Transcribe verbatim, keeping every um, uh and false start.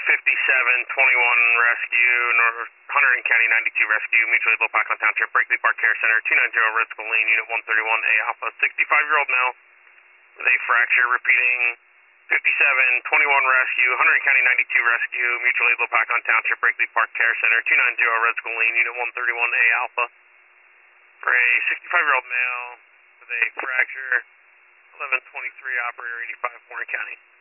fifty-seven twenty-one Rescue, North Hunterdon County ninety-two Rescue, mutually low Packland Township, Brakely Park Care Center, two nine zero Red Skull Lane, Unit one thirty-one A Alpha, sixty-five-year-old male with a fracture, repeating fifty-seven twenty-one Rescue, Hunterdon County ninety-two Rescue, mutually low Packland Township, Brakely Park Care Center, two nine zero Red Skull Lane, Unit one thirty-one A Alpha, for a sixty-five-year-old male with a fracture, eleven twenty-three, operator eighty-five, Warren County.